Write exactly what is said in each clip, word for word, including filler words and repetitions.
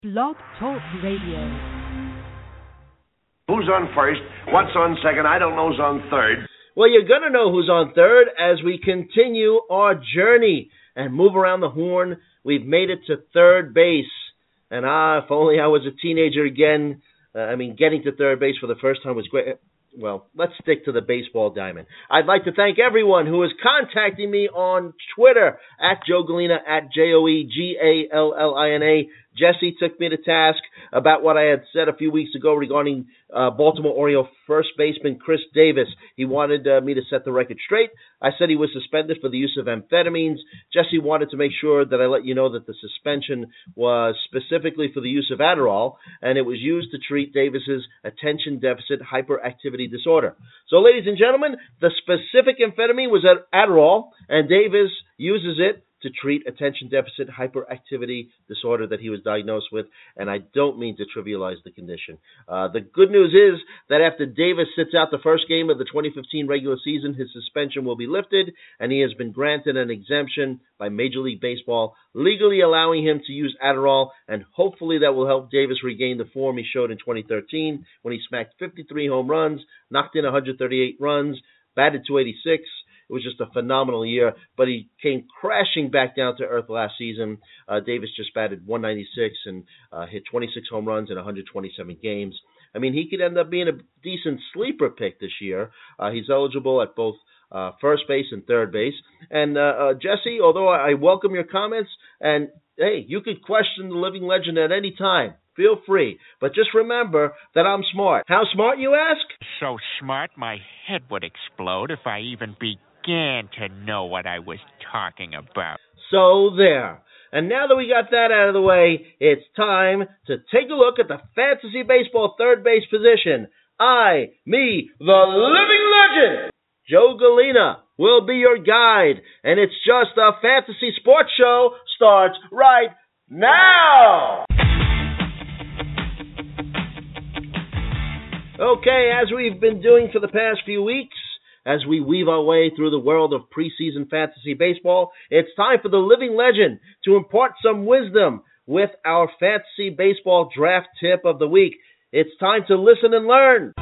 Blog Talk Radio. Who's on first? What's on second? I don't know who's on third. Well, you're going to know who's on third as we continue our journey and move around the horn. We've made it to third base. And ah, if only I was a teenager again. Uh, I mean, getting to third base for the first time was great. Well, let's stick to the baseball diamond. I'd like to thank everyone who is contacting me on Twitter, at Joe Gallina, at J O E G A L L I N A. Jesse took me to task about what I had said a few weeks ago regarding uh, Baltimore Oriole first baseman Chris Davis. He wanted uh, me to set the record straight. I said he was suspended for the use of amphetamines. Jesse wanted to make sure that I let you know that the suspension was specifically for the use of Adderall, and it was used to treat Davis's attention deficit hyperactivity disorder. So, ladies and gentlemen, the specific amphetamine was Adderall, and Davis uses it to treat attention deficit hyperactivity disorder that he was diagnosed with, and I don't mean to trivialize the condition. Uh, the good news is that after Davis sits out the first game of the twenty fifteen regular season, his suspension will be lifted, and he has been granted an exemption by Major League Baseball, legally allowing him to use Adderall, and hopefully that will help Davis regain the form he showed in twenty thirteen when he smacked fifty-three home runs, knocked in one hundred thirty-eight runs, batted two eighty-six. It was just a phenomenal year, but he came crashing back down to earth last season. Uh, Davis just batted one ninety-six and uh, hit twenty-six home runs in one hundred twenty-seven games. I mean, he could end up being a decent sleeper pick this year. Uh, he's eligible at both uh, first base and third base. And, uh, uh, Jesse, although I welcome your comments, and, hey, you could question the living legend at any time. Feel free. But just remember that I'm smart. How smart, you ask? So smart my head would explode if I even began to know what I was talking about. So there. And now that we got that out of the way, it's time to take a look at the fantasy baseball third base position. I, me, the living legend, Joe Gallina, will be your guide. And it's just a fantasy sports show starts right now. Okay, as we've been doing for the past few weeks, as we weave our way through the world of preseason fantasy baseball, it's time for the living legend to impart some wisdom with our fantasy baseball draft tip of the week. It's time to listen and learn.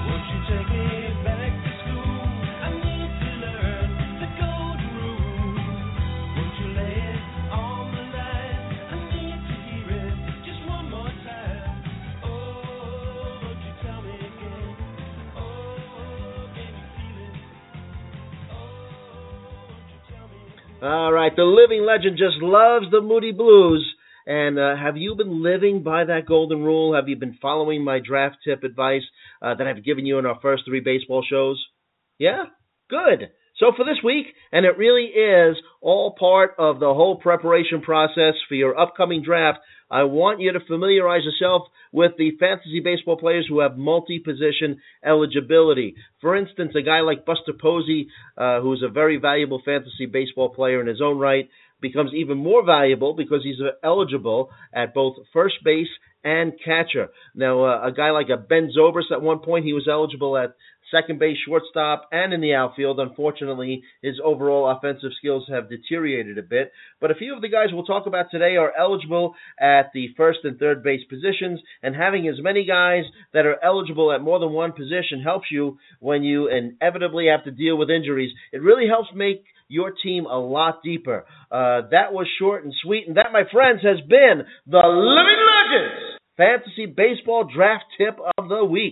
All right, the living legend just loves the Moody Blues. And uh, have you been living by that golden rule? Have you been following my draft tip advice uh, that I've given you in our first three baseball shows? Yeah? Good. So for this week, and it really is all part of the whole preparation process for your upcoming draft, I want you to familiarize yourself with the fantasy baseball players who have multi-position eligibility. For instance, a guy like Buster Posey, uh, who's a very valuable fantasy baseball player in his own right, becomes even more valuable because he's eligible at both first base and catcher. Now, uh, a guy like a Ben Zobrist, at one point, he was eligible at second base, shortstop, and in the outfield. Unfortunately, his overall offensive skills have deteriorated a bit. But a few of the guys we'll talk about today are eligible at the first and third base positions, and having as many guys that are eligible at more than one position helps you when you inevitably have to deal with injuries. It really helps make your team a lot deeper. Uh, that was short and sweet, and that, my friends, has been the Living Legends Fantasy Baseball Draft Tip of the Week.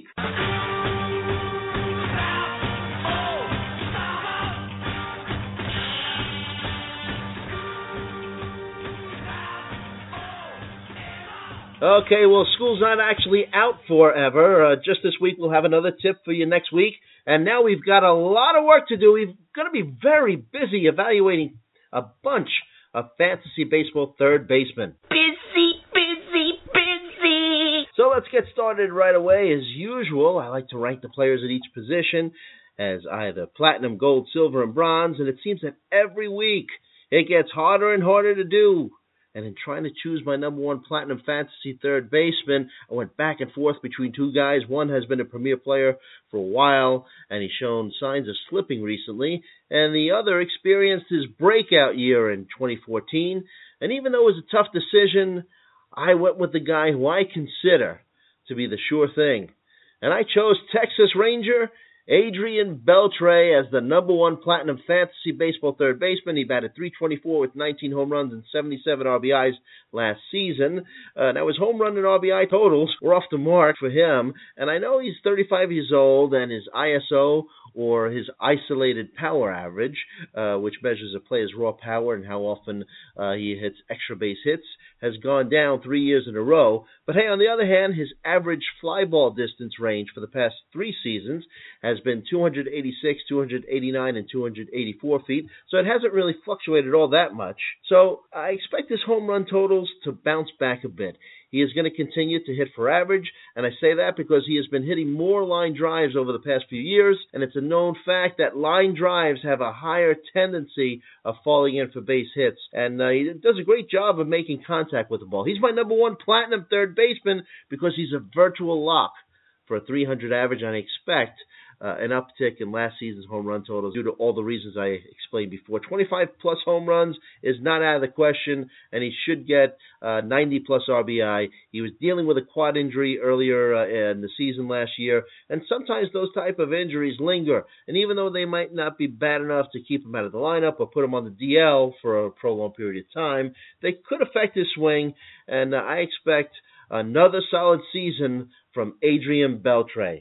Okay, well, school's not actually out forever. Uh, just this week, we'll have another tip for you next week. And now we've got a lot of work to do. We're going to be very busy evaluating a bunch of fantasy baseball third basemen. Busy, busy, busy. So let's get started right away. As usual, I like to rank the players at each position as either platinum, gold, silver, and bronze. And it seems that every week it gets harder and harder to do. And in trying to choose my number one platinum fantasy third baseman, I went back and forth between two guys. One has been a premier player for a while, and he's shown signs of slipping recently. And the other experienced his breakout year in twenty fourteen. And even though it was a tough decision, I went with the guy who I consider to be the sure thing. And I chose Texas Ranger Adrian Beltre as the number one Platinum Fantasy Baseball third baseman. He batted three twenty-four with nineteen home runs and seventy-seven R B Is last season. Uh, now, his home run and R B I totals were off the mark for him. And I know he's thirty-five years old, and his I S O, or his isolated power average, uh, which measures a player's raw power and how often uh, he hits extra base hits, has gone down three years in a row. But hey, on the other hand, his average fly ball distance range for the past three seasons has been two eighty-six, two eighty-nine, and two eighty-four feet, so it hasn't really fluctuated all that much. So I expect his home run totals to bounce back a bit. He is going to continue to hit for average, and I say that because he has been hitting more line drives over the past few years, and it's a known fact that line drives have a higher tendency of falling in for base hits, and uh, he does a great job of making contact with the ball. He's my number one Platinum third baseman because he's a virtual lock for a three hundred average, and I expect Uh, an uptick in last season's home run totals due to all the reasons I explained before. twenty-five plus home runs is not out of the question, and he should get uh, ninety plus R B I. He was dealing with a quad injury earlier uh, in the season last year, and sometimes those type of injuries linger. And even though they might not be bad enough to keep him out of the lineup or put him on the D L for a prolonged period of time, they could affect his swing, and uh, I expect another solid season from Adrian Beltre.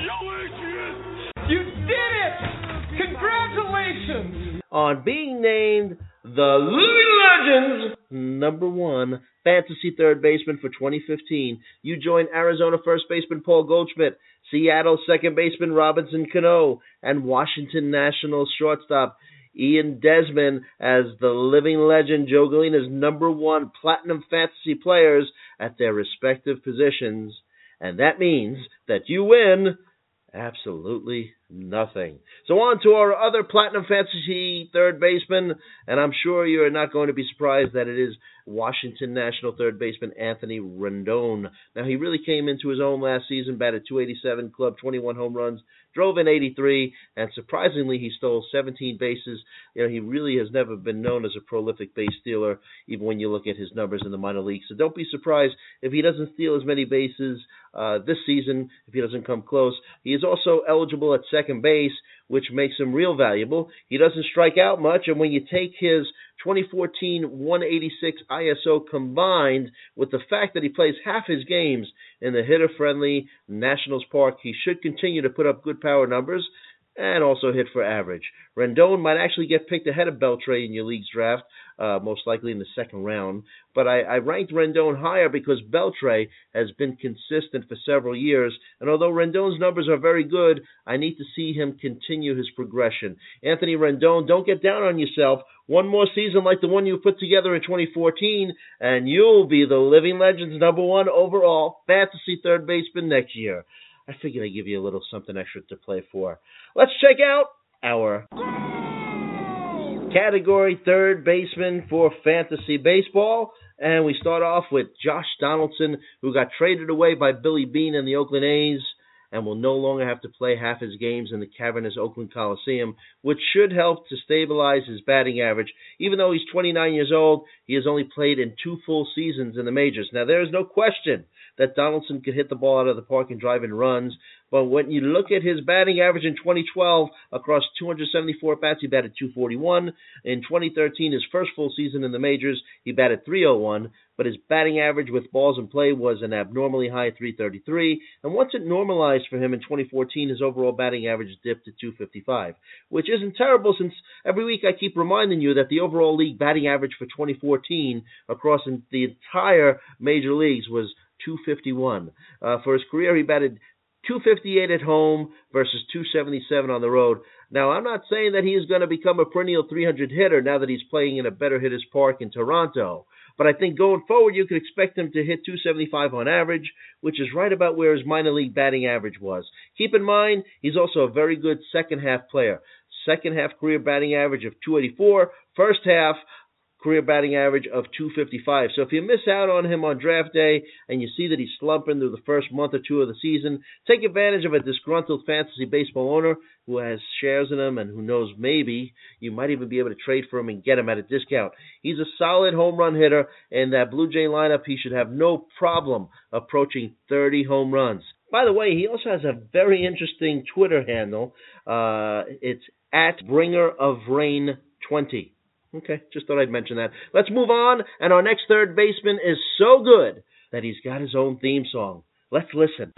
You did it! Congratulations! On being named the Living Legends number one fantasy third baseman for twenty fifteen, you join Arizona first baseman Paul Goldschmidt, Seattle second baseman Robinson Cano, and Washington Nationals shortstop Ian Desmond as the Living Legend Joe Galina's number one Platinum fantasy players at their respective positions. And that means that you win absolutely nothing. So on to our other Platinum Fantasy third baseman, and I'm sure you're not going to be surprised that it is Washington National third baseman Anthony Rendon. Now, he really came into his own last season, batted two eighty-seven, clubbed twenty-one home runs, drove in eighty-three, and surprisingly, he stole seventeen bases. You know, he really has never been known as a prolific base stealer, even when you look at his numbers in the minor leagues. So don't be surprised if he doesn't steal as many bases uh, this season, if he doesn't come close. He is also eligible at second base, which makes him real valuable. He doesn't strike out much, and when you take his twenty fourteen one eighty-six I S O combined with the fact that he plays half his games in the hitter-friendly Nationals Park, he should continue to put up good power numbers and also hit for average. Rendon might actually get picked ahead of Beltre in your league's draft, uh, most likely in the second round. But I, I ranked Rendon higher because Beltre has been consistent for several years. And although Rendon's numbers are very good, I need to see him continue his progression. Anthony Rendon, don't get down on yourself. One more season like the one you put together in twenty fourteen, and you'll be the Living Legends number one overall fantasy third baseman next year. I figured I'd give you a little something extra to play for. Let's check out our category third baseman for fantasy baseball. And we start off with Josh Donaldson, who got traded away by Billy Beane and the Oakland A's and will no longer have to play half his games in the cavernous Oakland Coliseum, which should help to stabilize his batting average. Even though he's twenty-nine years old, he has only played in two full seasons in the majors. Now, there is no question that Donaldson could hit the ball out of the park and drive in runs, but when you look at his batting average in twenty twelve, across two hundred seventy-four at-bats, he batted two forty-one. In twenty thirteen, his first full season in the majors, he batted three oh one, but his batting average with balls in play was an abnormally high three thirty-three, and once it normalized for him in twenty fourteen, his overall batting average dipped to two fifty-five, which isn't terrible since every week I keep reminding you that the overall league batting average for twenty fourteen across the entire major leagues was two fifty-one. Uh, for his career, he batted two fifty-eight at home versus two seventy-seven on the road. Now, I'm not saying that he is going to become a perennial three hundred hitter now that he's playing in a better hitter's park in Toronto, but I think going forward you could expect him to hit two seventy-five on average, which is right about where his minor league batting average was. Keep in mind, he's also a very good second half player. Second half career batting average of two eighty-four, first half career batting average of two fifty-five. So if you miss out on him on draft day and you see that he's slumping through the first month or two of the season, take advantage of a disgruntled fantasy baseball owner who has shares in him and who knows maybe you might even be able to trade for him and get him at a discount. He's a solid home run hitter. In that Blue Jay lineup, he should have no problem approaching thirty home runs. By the way, he also has a very interesting Twitter handle. Uh, it's at Bringer of Rain twenty. Okay, just thought I'd mention that. Let's move on, and our next third baseman is so good that he's got his own theme song. Let's listen.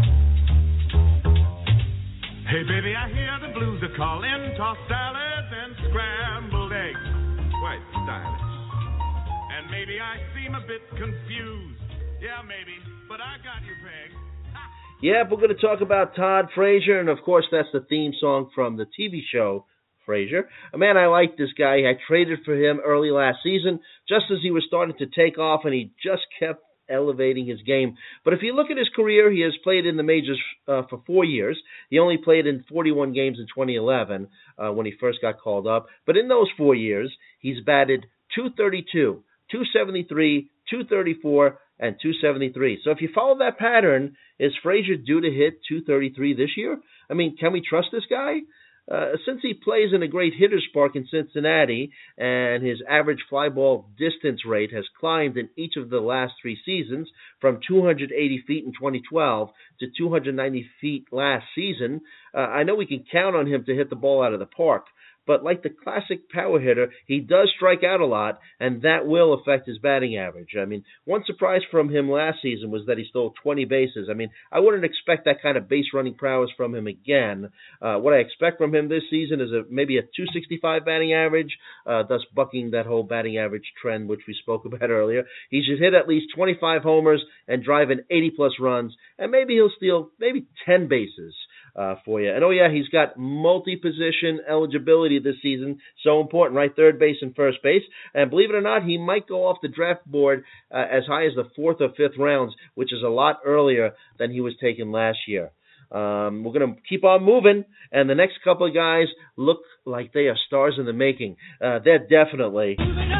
Hey, baby, I hear the blues are calling, tossed salads and scrambled eggs. Quite stylish. And maybe I seem a bit confused. Yeah, maybe, but I got you pegged. Yeah, we're going to talk about Todd Frazier, and of course that's the theme song from the T V show Frazier. A man, I like this guy. I traded for him early last season, just as he was starting to take off, and he just kept elevating his game. But if you look at his career, he has played in the majors uh, for four years. He only played in forty-one games in twenty eleven uh, when he first got called up. But in those four years, he's batted two thirty-two, two seventy-three, two thirty-four, and two seventy-three. So if you follow that pattern, is Frazier due to hit two thirty-three this year? I mean, can we trust this guy? Uh, since he plays in a great hitter's park in Cincinnati and his average fly ball distance rate has climbed in each of the last three seasons from two hundred eighty feet in twenty twelve to two hundred ninety feet last season, uh, I know we can count on him to hit the ball out of the park. But like the classic power hitter, he does strike out a lot, and that will affect his batting average. I mean, one surprise from him last season was that he stole twenty bases. I mean, I wouldn't expect that kind of base-running prowess from him again. Uh, what I expect from him this season is a, maybe a two sixty-five batting average, uh, thus bucking that whole batting average trend which we spoke about earlier. He should hit at least twenty-five homers and drive in eighty-plus runs, and maybe he'll steal maybe ten bases. Uh, for you. And oh yeah, he's got multi-position eligibility this season. So important, right? Third base and first base. And believe it or not, he might go off the draft board uh, as high as the fourth or fifth rounds, which is a lot earlier than he was taken last year. Um, we're going to keep on moving, and the next couple of guys look like they are stars in the making. Uh, they're definitely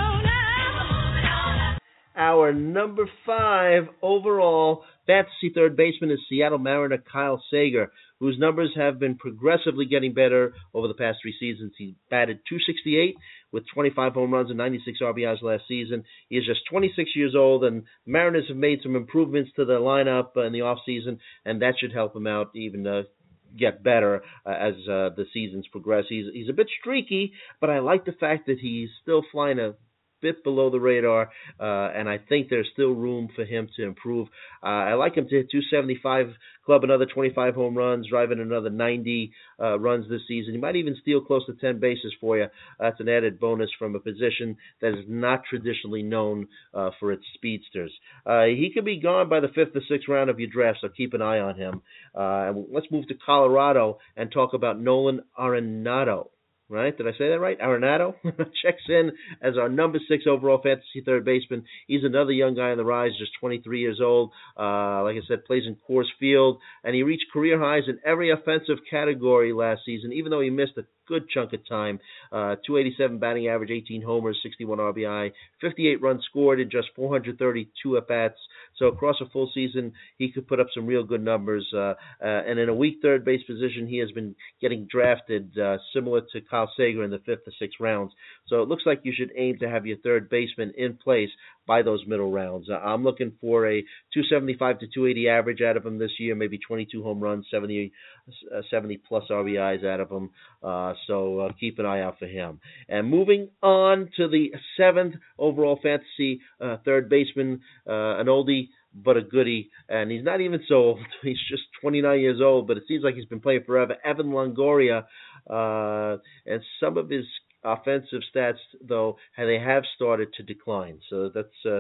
our number five overall fantasy third baseman is Seattle Mariner Kyle Seager, whose numbers have been progressively getting better over the past three seasons. He batted two sixty-eight with twenty-five home runs and ninety-six R B Is last season. He is just twenty-six years old, and Mariners have made some improvements to the lineup in the offseason, and that should help him out even uh, get better uh, as uh, the seasons progress. He's, he's a bit streaky, but I like the fact that he's still flying a bit below the radar, uh, and I think there's still room for him to improve. Uh, I like him to hit two seventy-five, club another twenty-five home runs, drive in another ninety uh, runs this season. He might even steal close to ten bases for you. That's an added bonus from a position that is not traditionally known uh, for its speedsters. Uh, he could be gone by the fifth or sixth round of your draft, so keep an eye on him. Uh, let's move to Colorado and talk about Nolan Arenado. Right? Did I say that right? Arenado checks in as our number six overall fantasy third baseman. He's another young guy on the rise, just twenty-three years old. Uh, like I said, plays in Coors Field, and he reached career highs in every offensive category last season, even though he missed a good chunk of time. Uh, two eighty-seven batting average, eighteen homers, sixty-one R B I, fifty-eight runs scored in just four hundred thirty-two at-bats. So across a full season, he could put up some real good numbers. Uh, uh, and in a weak third base position, he has been getting drafted uh, similar to Kyle Seager in the fifth or sixth rounds. So it looks like you should aim to have your third baseman in place by those middle rounds. Uh, I'm looking for a two seventy-five to two eighty average out of him this year, maybe twenty-two home runs, seventy, uh, seventy plus R B Is out of him. Uh, so uh, keep an eye out for him. And moving on to the seventh overall fantasy uh, third baseman, uh, an oldie but a goodie, and he's not even so old. He's just twenty-nine years old, but it seems like he's been playing forever. Evan Longoria, uh, and some of his offensive stats, though, they have started to decline. So that's uh,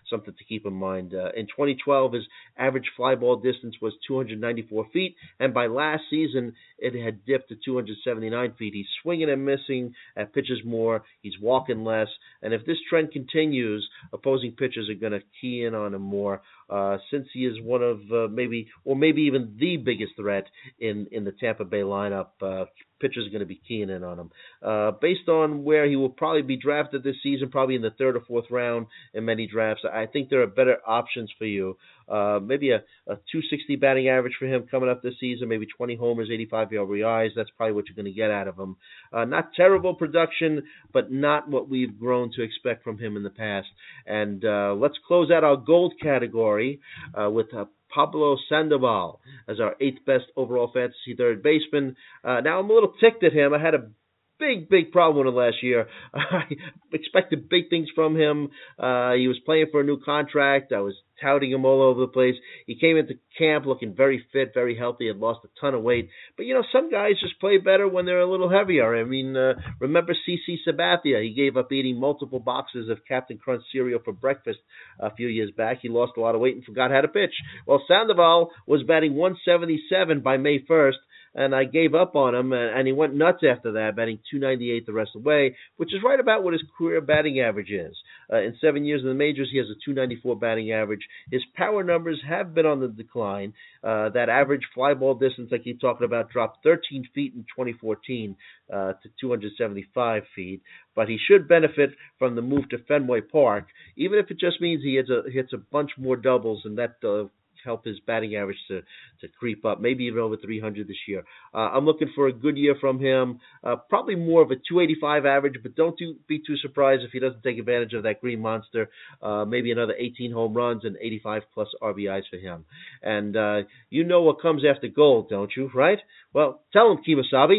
something to keep in mind. Uh, in twenty twelve, his average fly ball distance was two hundred ninety-four feet, and by last season, it had dipped to two hundred seventy-nine feet. He's swinging and missing at pitches more. He's walking less, and if this trend continues, opposing pitchers are going to key in on him more. Uh, since he is one of uh, maybe, or maybe even the biggest threat in, in the Tampa Bay lineup, uh, pitchers are going to be keying in on him. Uh, based on where he will probably be drafted this season, probably in the third or fourth round in many drafts, I think there are better options for you. Uh, maybe a, a two sixty batting average for him coming up this season, maybe twenty homers, eighty-five R B Is. That's probably what you're going to get out of him. Uh, not terrible production, but not what we've grown to expect from him in the past. And uh, let's close out our gold category uh, with uh, Pablo Sandoval as our eighth best overall fantasy third baseman. Uh, now, I'm a little ticked at him. I had a big, big problem with him last year. I expected big things from him. Uh, he was playing for a new contract. I was touting him all over the place. He came into camp looking very fit, very healthy, had lost a ton of weight. But, you know, some guys just play better when they're a little heavier. I mean, uh, remember C C Sabathia? He gave up eating multiple boxes of Captain Crunch cereal for breakfast a few years back. He lost a lot of weight and forgot how to pitch. Well, Sandoval was batting one seventy-seven by May first. And I gave up on him, and he went nuts after that, batting two ninety-eight the rest of the way, which is right about what his career batting average is. Uh, in seven years in the majors, he has a two ninety-four batting average. His power numbers have been on the decline. Uh, that average fly ball distance I keep talking about dropped thirteen feet in twenty fourteen uh, to two hundred seventy-five feet. But he should benefit from the move to Fenway Park, even if it just means he hits a, hits a bunch more doubles, and that uh, help his batting average to, to creep up, maybe even over three hundred this year. Uh, I'm looking for a good year from him, uh, probably more of a two eighty-five average, but don't do, be too surprised if he doesn't take advantage of that green monster. Uh, maybe another eighteen home runs and eighty-five plus R B Is for him. And uh, you know what comes after gold, don't you, right? Well, tell him, Kemosabe.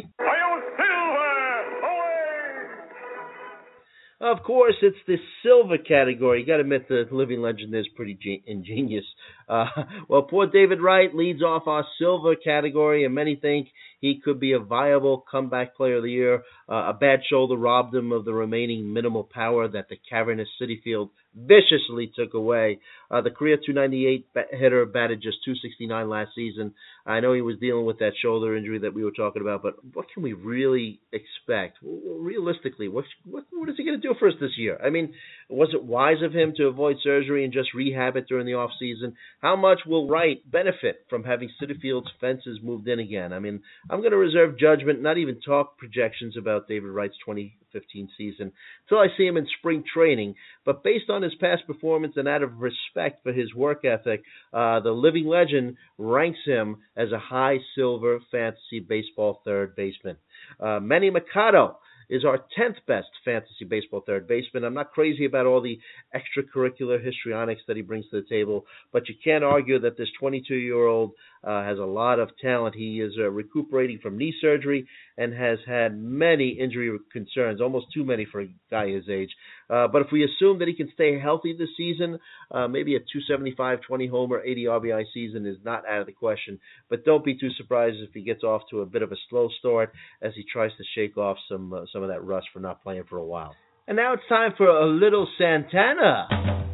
Of course, it's the silver category. You got to admit the living legend is pretty ge- ingenious. Uh, well, poor David Wright leads off our silver category, and many think he could be a viable comeback player of the year. Uh, a bad shoulder robbed him of the remaining minimal power that the cavernous Citi Field viciously took away. Uh, the career two ninety-eight hitter batted just two sixty-nine last season. I know he was dealing with that shoulder injury that we were talking about, but what can we really expect? Realistically, what what, what is he going to do for us this year? I mean, was it wise of him to avoid surgery and just rehab it during the off season? How much will Wright benefit from having Citi Field's fences moved in again? I mean, I'm going to reserve judgment, not even talk projections about David Wright's twenty fifteen season until I see him in spring training. But based on his past performance and out of respect for his work ethic, uh, the living legend ranks him as a high silver fantasy baseball third baseman. Uh, Manny Machado is our tenth best fantasy baseball third baseman. I'm not crazy about all the extracurricular histrionics that he brings to the table, but you can't argue that this twenty-two-year-old uh, has a lot of talent. He is uh, recuperating from knee surgery and has had many injury concerns, almost too many for a guy his age. Uh, but if we assume that he can stay healthy this season, uh, maybe a two seventy-five, twenty homer, eighty R B I season is not out of the question. But don't be too surprised if he gets off to a bit of a slow start as he tries to shake off some uh, some of that rust for not playing for a while. And now it's time for a little Santana.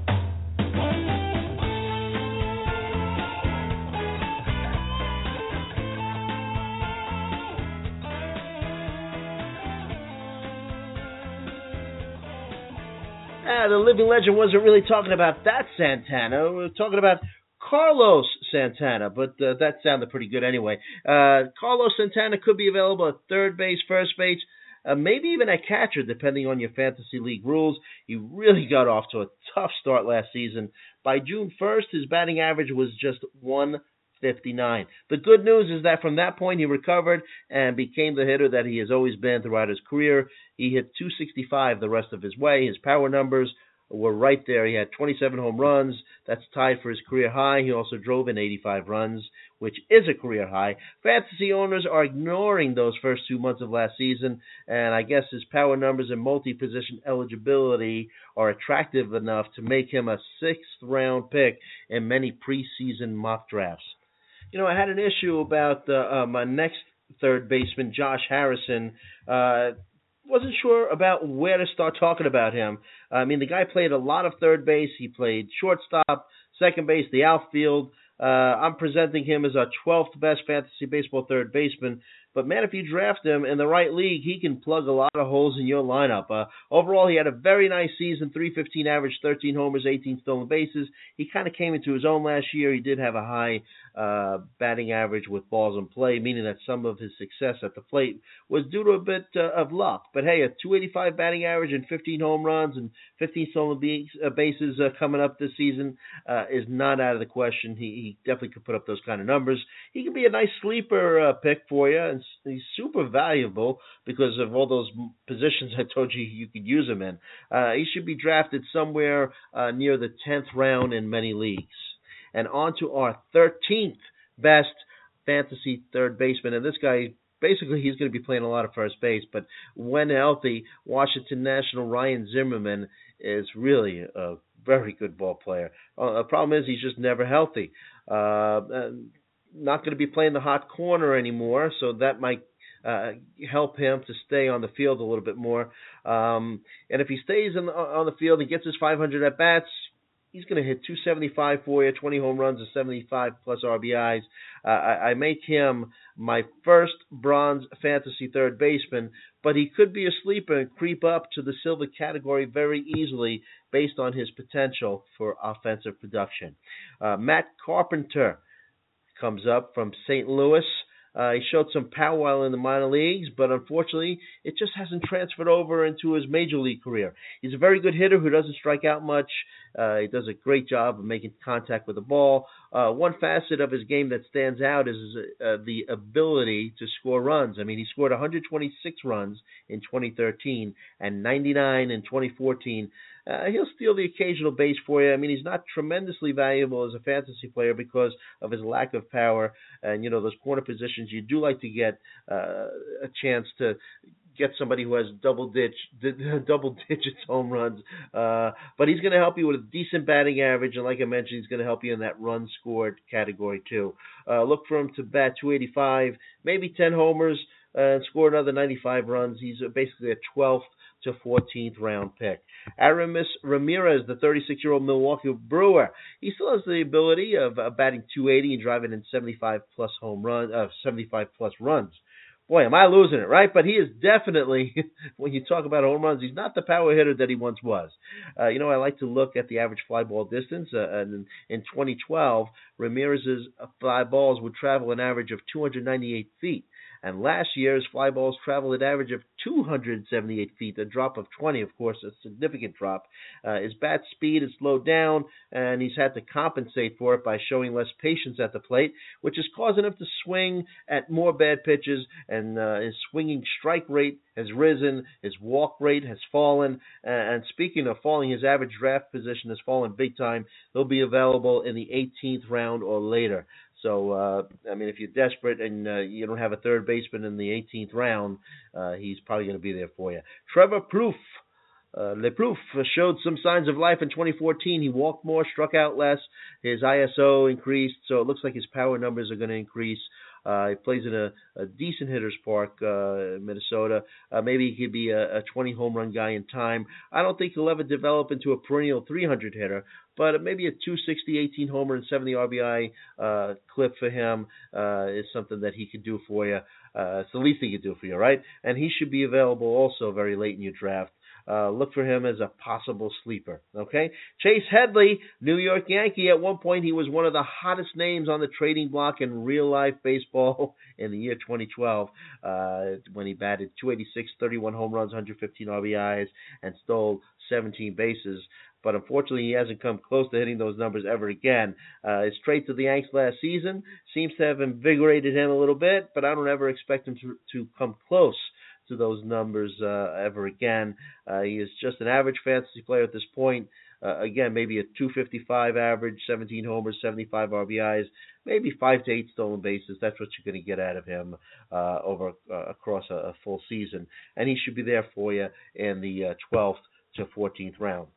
Ah, the living legend wasn't really talking about that Santana. We were talking about Carlos Santana, but uh, that sounded pretty good anyway. Uh, Carlos Santana could be available at third base, first base, uh, maybe even at catcher, depending on your fantasy league rules. He really got off to a tough start last season. By June first, his batting average was just one fifty-nine. The good news is that from that point he recovered and became the hitter that he has always been throughout his career. He hit two sixty-five the rest of his way. His power numbers were right there. He had twenty-seven home runs. That's tied for his career high. He also drove in eighty-five runs, which is a career high. Fantasy owners are ignoring those first two months of last season, and I guess his power numbers and multi-position eligibility are attractive enough to make him a sixth-round pick in many preseason mock drafts. You know, I had an issue about uh, uh, my next third baseman, Josh Harrison. Uh, wasn't sure about where to start talking about him. I mean, the guy played a lot of third base. He played shortstop, second base, the outfield. Uh, I'm presenting him as our twelfth best fantasy baseball third baseman. But, man, if you draft him in the right league, he can plug a lot of holes in your lineup. Uh, overall, he had a very nice season, three fifteen average, thirteen homers, eighteen stolen bases. He kind of came into his own last year. He did have a high uh, batting average with balls in play, meaning that some of his success at the plate was due to a bit uh, of luck. But, hey, a two eighty-five batting average and fifteen home runs and fifteen stolen bases uh, coming up this season uh, is not out of the question. He, he definitely could put up those kind of numbers. He can be a nice sleeper uh, pick for you, and he's super valuable because of all those positions I told you you could use him in. Uh, he should be drafted somewhere uh, near the tenth round in many leagues. And on to our thirteenth best fantasy third baseman. And this guy, basically, he's going to be playing a lot of first base. But when healthy, Washington National Ryan Zimmerman is really a very good ball player. Uh, the problem is he's just never healthy. Uh, not going to be playing the hot corner anymore, so that might uh, help him to stay on the field a little bit more. Um, and if he stays in the, on the field and gets his five hundred at-bats, he's going to hit two seventy-five for you, twenty home runs and seventy-five plus R B Is. Uh, I, I make him my first bronze fantasy third baseman, but he could be a sleeper and creep up to the silver category very easily based on his potential for offensive production. Uh, Matt Carpenter comes up from Saint Louis. Uh, he showed some power while in the minor leagues, but unfortunately, it just hasn't transferred over into his major league career. He's a very good hitter who doesn't strike out much. Uh, he does a great job of making contact with the ball. Uh, one facet of his game that stands out is uh, the ability to score runs. I mean, he scored one hundred twenty-six runs in twenty thirteen and ninety-nine in twenty fourteen. Uh, he'll steal the occasional base for you. I mean, he's not tremendously valuable as a fantasy player because of his lack of power. And, you know, those corner positions, you do like to get uh, a chance to get somebody who has double ditch, double digits home runs. Uh, but he's going to help you with a decent batting average. And like I mentioned, he's going to help you in that run scored category too. Uh, look for him to bat two eighty-five, maybe ten homers, uh, and score another ninety-five runs. He's basically a twelfth to fourteenth round pick. Aramis Ramirez, the thirty-six-year-old Milwaukee Brewer, he still has the ability of uh, batting two eighty and driving in seventy-five plus home run, uh, seventy-five plus runs. Boy, am I losing it, right? But he is definitely, when you talk about home runs, he's not the power hitter that he once was. Uh, you know, I like to look at the average fly ball distance. Uh, and in twenty twelve, Ramirez's fly balls would travel an average of two hundred ninety-eight feet. And last year's fly balls traveled an average of two hundred seventy-eight feet, a drop of twenty, of course, a significant drop. Uh, his bat speed is slowed down, and he's had to compensate for it by showing less patience at the plate, which is causing him to swing at more bad pitches, and uh, his swinging strike rate has risen, his walk rate has fallen, and speaking of falling, his average draft position has fallen big time. He'll be available in the eighteenth round or later. So, uh, I mean, if you're desperate and uh, you don't have a third baseman in the eighteenth round, uh, he's probably going to be there for you. Trevor Proof. Uh, Le Proof showed some signs of life in twenty fourteen. He walked more, struck out less. His I S O increased, so it looks like his power numbers are going to increase. Uh, he plays in a, a decent hitter's park uh, in Minnesota. Uh, maybe he could be a, a twenty home run guy in time. I don't think he'll ever develop into a perennial three hundred hitter, but maybe a two sixty, eighteen homer, and seventy R B I uh, clip for him uh, is something that he could do for you. Uh, it's the least he could do for you, right? And he should be available also very late in your draft. Uh, look for him as a possible sleeper, okay? Chase Headley, New York Yankee. At one point, he was one of the hottest names on the trading block in real-life baseball in the year twenty twelve uh, when he batted two eighty-six, thirty-one home runs, one hundred fifteen R B Is, and stole seventeen bases. But unfortunately, he hasn't come close to hitting those numbers ever again. Uh, his trade to the Yanks last season seems to have invigorated him a little bit, but I don't ever expect him to, to come close to those numbers uh, ever again. Uh, he is just an average fantasy player at this point. Uh, again, maybe a two fifty-five average, seventeen homers, seventy-five R B Is, maybe five to eight stolen bases. That's what you're going to get out of him uh, over uh, across a, a full season. And he should be there for you in the uh, twelfth to fourteenth round.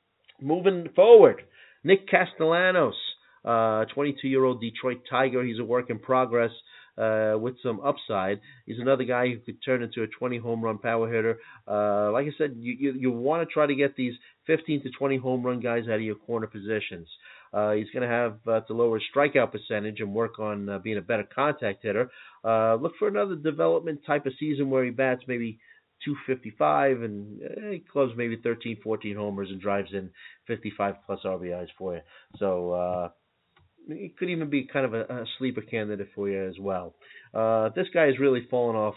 Moving forward, Nick Castellanos, uh, twenty-two-year-old Detroit Tiger. He's a work in progress. uh, with some upside. He's another guy who could turn into a twenty home run power hitter. Uh, like I said, you, you, you want to try to get these fifteen to twenty home run guys out of your corner positions. Uh, he's going to have uh, to lower his strikeout percentage and work on uh, being a better contact hitter. Uh, look for another development type of season where he bats maybe two fifty-five and uh, he clubs maybe thirteen, fourteen homers and drives in fifty-five plus R B Is for you. So uh, it could even be kind of a, a sleeper candidate for you as well. Uh, this guy has really fallen off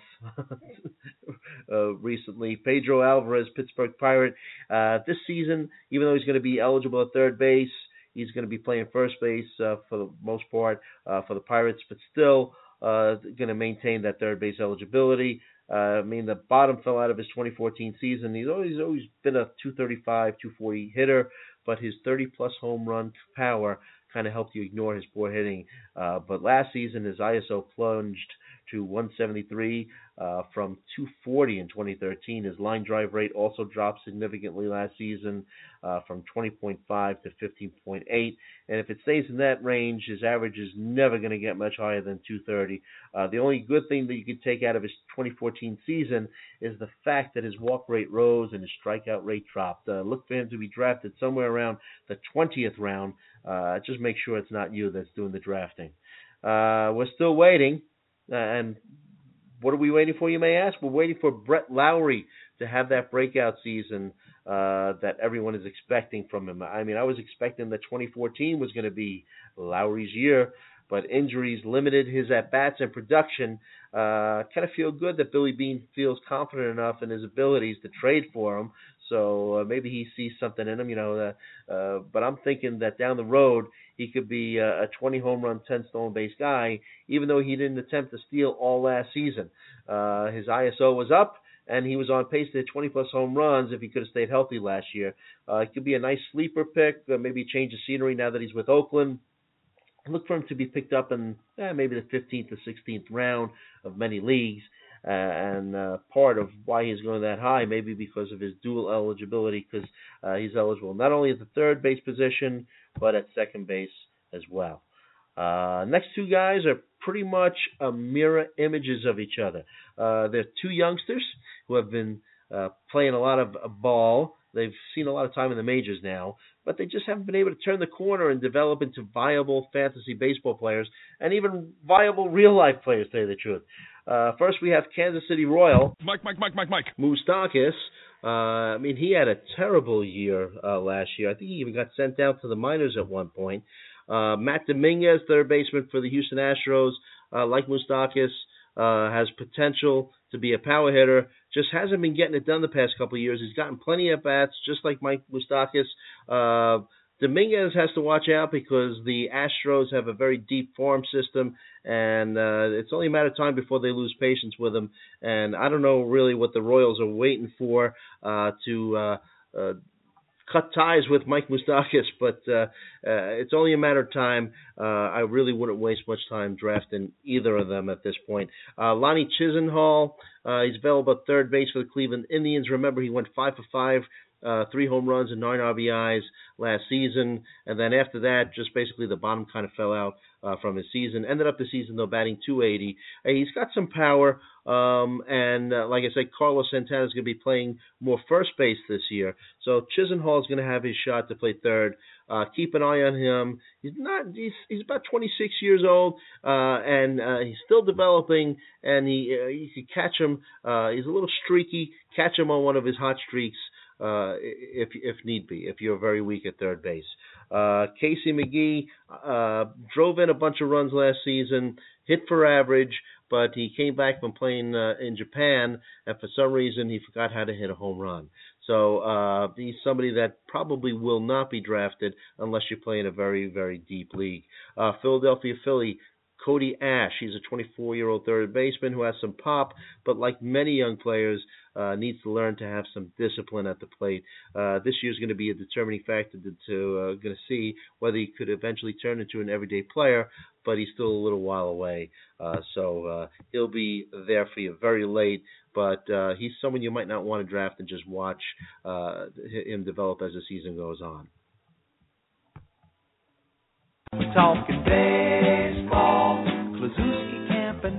uh, recently. Pedro Alvarez, Pittsburgh Pirate. Uh, this season, even though he's going to be eligible at third base, he's going to be playing first base uh, for the most part uh, for the Pirates, but still uh, going to maintain that third base eligibility. Uh, I mean, the bottom fell out of his twenty fourteen season. He's always always been a two thirty-five, two forty hitter, but his thirty-plus home run power kind of helped you ignore his poor hitting. Uh, but last season, his I S O plunged to one seventy-three uh, from two forty in twenty thirteen. His line drive rate also dropped significantly last season uh, from twenty point five to fifteen point eight. And if it stays in that range, his average is never going to get much higher than two thirty. Uh, the only good thing that you could take out of his twenty fourteen season is the fact that his walk rate rose and his strikeout rate dropped. Uh, look for him to be drafted somewhere around the twentieth round. Uh, just make sure it's not you that's doing the drafting. Uh, we're still waiting. Uh, and what are we waiting for, you may ask? We're waiting for Brett Lowry to have that breakout season uh, that everyone is expecting from him. I mean, I was expecting that twenty fourteen was going to be Lowry's year, but injuries limited his at-bats and production. Uh, kind of feel good that Billy Beane feels confident enough in his abilities to trade for him. So uh, maybe he sees something in him, you know. Uh, uh, but I'm thinking that down the road he could be a, a twenty home run, ten stolen base guy, even though he didn't attempt to steal all last season. Uh, his I S O was up, and he was on pace to hit twenty plus home runs if he could have stayed healthy last year. Uh, it could be a nice sleeper pick, uh, maybe change of scenery now that he's with Oakland. Look for him to be picked up in eh, maybe the fifteenth to sixteenth round of many leagues. Uh, and uh, part of why he's going that high maybe because of his dual eligibility, because uh, he's eligible not only at the third base position, but at second base as well. Uh, next two guys are pretty much uh, mirror images of each other. Uh, they're two youngsters who have been uh, playing a lot of uh, ball. They've seen a lot of time in the majors now, but they just haven't been able to turn the corner and develop into viable fantasy baseball players and even viable real-life players, to tell you the truth. Uh, first, we have Kansas City Royal. Mike, Mike, Mike, Mike, Mike. Moustakas. Uh, I mean, he had a terrible year uh, last year. I think he even got sent down to the minors at one point. Uh, Matt Dominguez, third baseman for the Houston Astros, uh, like Moustakas, uh, has potential to be a power hitter. Just hasn't been getting it done the past couple of years. He's gotten plenty of bats, just like Mike Moustakas. Uh, Dominguez has to watch out because the Astros have a very deep farm system, and uh, it's only a matter of time before they lose patience with him. And I don't know really what the Royals are waiting for uh, to uh, uh, cut ties with Mike Moustakas, but uh, uh, it's only a matter of time. Uh, I really wouldn't waste much time drafting either of them at this point. Uh, Lonnie Chisenhall, uh, he's available at third base for the Cleveland Indians. Remember, he went five for five. Uh, three home runs and nine R B Is last season. And then after that, just basically the bottom kind of fell out uh, from his season. Ended up the season, though, batting two eighty. Uh, he's got some power. Um, and uh, like I said, Carlos Santana is going to be playing more first base this year. So Chisenhall is going to have his shot to play third. Uh, keep an eye on him. He's not. He's, he's about twenty-six years old, uh, and uh, he's still developing. And he uh, you can catch him. Uh, he's a little streaky. Catch him on one of his hot streaks. Uh, if if need be, if you're very weak at third base. Uh, Casey McGee uh, drove in a bunch of runs last season, hit for average, but he came back from playing uh, in Japan, and for some reason he forgot how to hit a home run. So uh, he's somebody that probably will not be drafted unless you play in a very, very deep league. Uh, Philadelphia Philly, Cody Ash. He's a twenty-four-year-old third baseman who has some pop, but like many young players, uh, needs to learn to have some discipline at the plate. Uh, this year's going to be a determining factor to, to uh, going to see whether he could eventually turn into an everyday player, but he's still a little while away. Uh, so uh, he'll be there for you very late, but uh, he's someone you might not want to draft and just watch uh, him develop as the season goes on. We're talking baseball, Kluszewski, Campanella,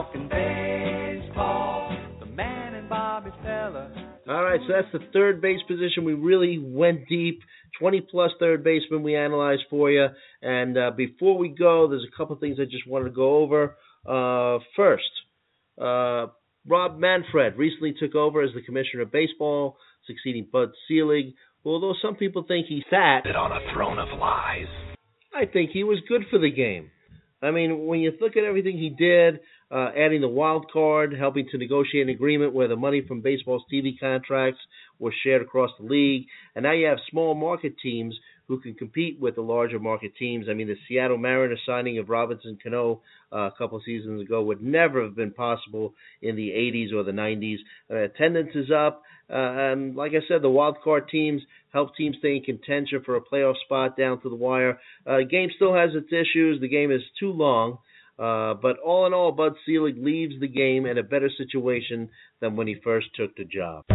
talking baseball, the man and Bobby Feller. All right, so that's the third base position. We really went deep. twenty-plus third basemen we analyzed for you. And uh, before we go, there's a couple things I just wanted to go over. Uh, first, uh, Rob Manfred recently took over as the commissioner of baseball, succeeding Bud Selig, who, although some people think he sat on a throne of lies. I think he was good for the game. I mean, when you look at everything he did, uh, adding the wild card, helping to negotiate an agreement where the money from baseball's T V contracts was shared across the league, and now you have small market teams who can compete with the larger market teams. I mean, the Seattle Mariners signing of Robinson Cano uh, a couple of seasons ago would never have been possible in the eighties or the nineties. Uh, attendance is up, uh, and like I said, the wild card teams help teams stay in contention for a playoff spot down to the wire. Uh, the game still has its issues. The game is too long. Uh, but all in all, Bud Selig leaves the game in a better situation than when he first took the job.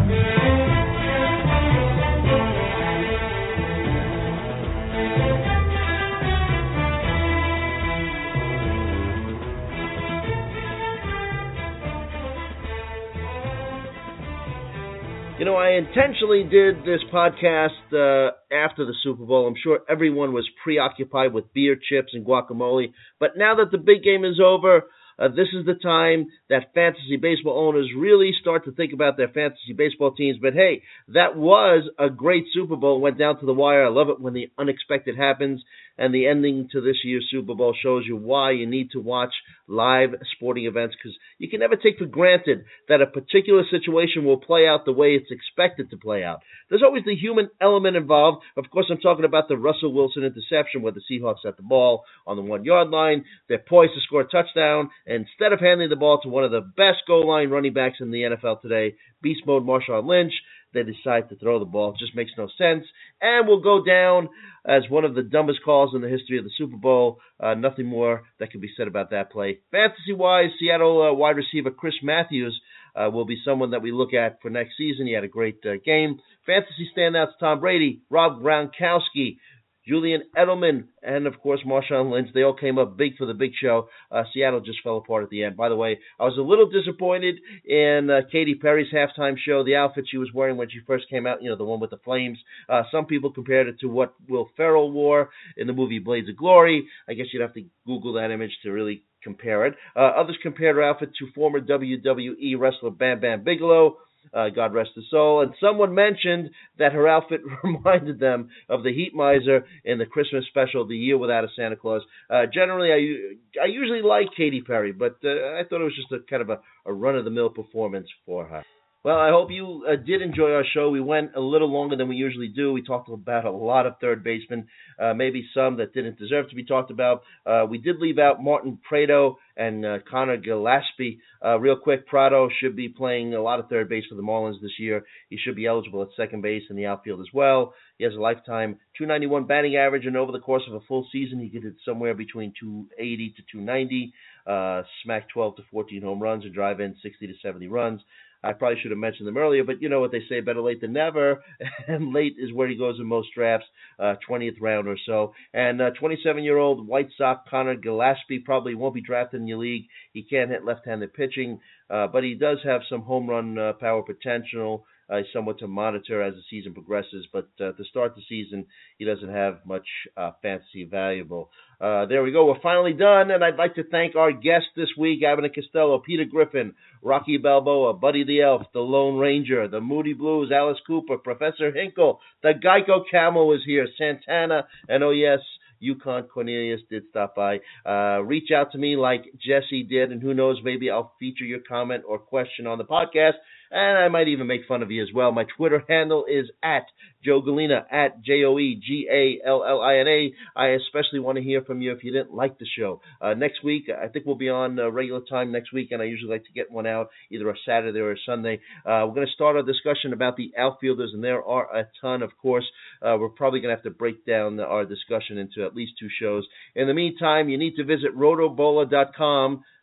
You know, I intentionally did this podcast uh, after the Super Bowl. I'm sure everyone was preoccupied with beer, chips, and guacamole. But now that the big game is over, uh, this is the time that fantasy baseball owners really start to think about their fantasy baseball teams. But hey, that was a great Super Bowl. It went down to the wire. I love it when the unexpected happens. And the ending to this year's Super Bowl shows you why you need to watch live sporting events, because you can never take for granted that a particular situation will play out the way it's expected to play out. There's always the human element involved. Of course, I'm talking about the Russell Wilson interception where the Seahawks had the ball on the one-yard line. They're poised to score a touchdown, and instead of handing the ball to one of the best goal line running backs in the N F L today, beast mode Marshawn Lynch, they decide to throw the ball. It just makes no sense. And will go down as one of the dumbest calls in the history of the Super Bowl. Uh, nothing more that can be said about that play. Fantasy-wise, Seattle uh, wide receiver Chris Matthews uh, will be someone that we look at for next season. He had a great uh, game. Fantasy standouts, Tom Brady, Rob Gronkowski, Julian Edelman, and, of course, Marshawn Lynch. They all came up big for the big show. Uh, Seattle just fell apart at the end. By the way, I was a little disappointed in uh, Katy Perry's halftime show, the outfit she was wearing when she first came out, you know, the one with the flames. Uh, some people compared it to what Will Ferrell wore in the movie Blades of Glory. I guess you'd have to Google that image to really compare it. Uh, others compared her outfit to former W W E wrestler Bam Bam Bigelow. Uh, God rest his soul. And someone mentioned that her outfit reminded them of the Heat Miser in the Christmas special, The Year Without a Santa Claus. Uh, generally, I, I usually like Katy Perry, but uh, I thought it was just a kind of a, a run-of-the-mill performance for her. Well, I hope you uh, did enjoy our show. We went a little longer than we usually do. We talked about a lot of third basemen, uh, maybe some that didn't deserve to be talked about. Uh, we did leave out Martin Prado and uh, Connor Gillespie. Uh, real quick, Prado should be playing a lot of third base for the Marlins this year. He should be eligible at second base in the outfield as well. He has a lifetime two ninety-one batting average, and over the course of a full season, he could hit somewhere between two eighty to two ninety, uh, smack twelve to fourteen home runs, and drive in sixty to seventy runs. I probably should have mentioned them earlier, but you know what they say, better late than never, and late is where he goes in most drafts, uh, twentieth round or so. And uh, twenty-seven-year-old White Sox Connor Gillespie probably won't be drafted in your league. He can't hit left-handed pitching, uh, but he does have some home run uh, power potential, uh, somewhat to monitor as the season progresses. But uh, to start the season, he doesn't have much uh, fantasy valuable. Uh, there we go. We're finally done, and I'd like to thank our guests this week, Abbott Costello, Peter Griffin, Rocky Balboa, Buddy the Elf, the Lone Ranger, the Moody Blues, Alice Cooper, Professor Hinkle, the Geico Camel is here, Santana, and oh yes, Yukon Cornelius did stop by. Uh, reach out to me like Jesse did, and who knows, maybe I'll feature your comment or question on the podcast, and I might even make fun of you as well. My Twitter handle is at Joe Gallina, at J O E G A L L I N A. I especially want to hear from you if you didn't like the show. Uh, next week, I think we'll be on uh, regular time next week, and I usually like to get one out either a Saturday or a Sunday. Uh, we're going to start our discussion about the outfielders, and there are a ton, of course. Uh, we're probably going to have to break down our discussion into at least two shows. In the meantime, you need to visit rotobola dot com.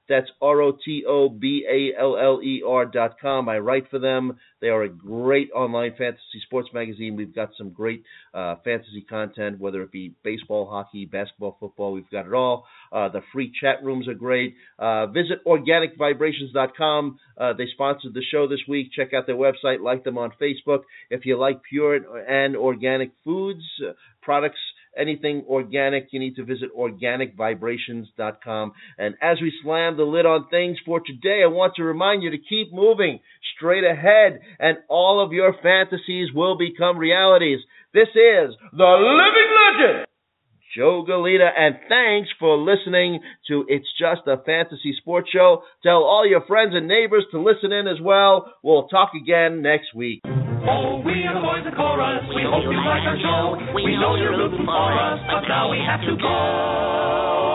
That's R O T O B A L L E R dot com. I write for them. They are a great online fantasy sports magazine. We've got some great uh, fantasy content, whether it be baseball, hockey, basketball, football. We've got it all. Uh, the free chat rooms are great. Uh, visit organic vibrations dot com. Uh, they sponsored the show this week. Check out their website. Like them on Facebook. If you like pure and organic foods, uh, products, anything organic, you need to visit organic vibrations dot com. And as we slam the lid on things for today, I want to remind you to keep moving straight ahead, and all of your fantasies will become realities. This is the living legend, Joe Galita, and thanks for listening to It's Just a Fantasy Sports Show. Tell all your friends and neighbors to listen in as well. We'll talk again next week. Oh, we are the boys of chorus. We hope you like our show. We know you're rooting for us, but now we have to go.